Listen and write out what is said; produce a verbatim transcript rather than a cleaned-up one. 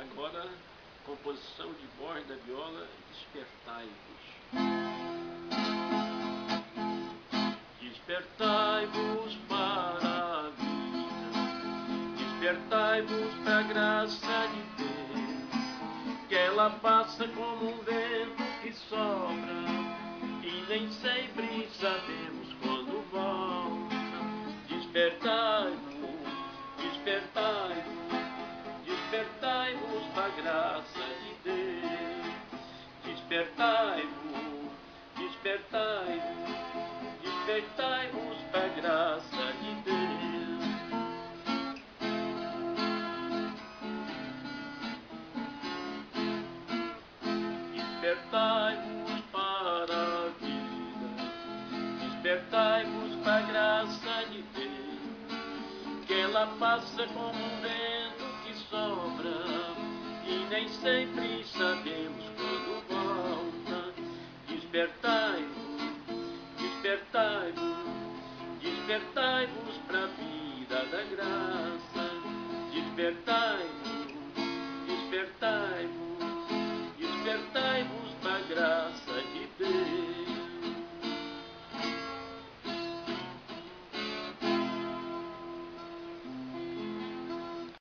Agora, composição de Borges da viola, Despertai-vos. Despertai-vos para a vida, despertai-vos para a graça de Deus, que ela passa como um vento que sopra, e nem sempre sabemos quando volta. Despertai-vos, despertai-vos, despertai-vos para a graça de Deus. Despertai-vos, despertai-vos, despertai-vos para a graça de Deus. Despertai-vos para a vida, despertai-vos para a graça de Deus, que ela passa como um vento que sopra, e nem sempre sabemos quando volta. Despertai-vos, despertai-vos, despertai-vos para a vida da graça. Despertai-vos, despertai-vos,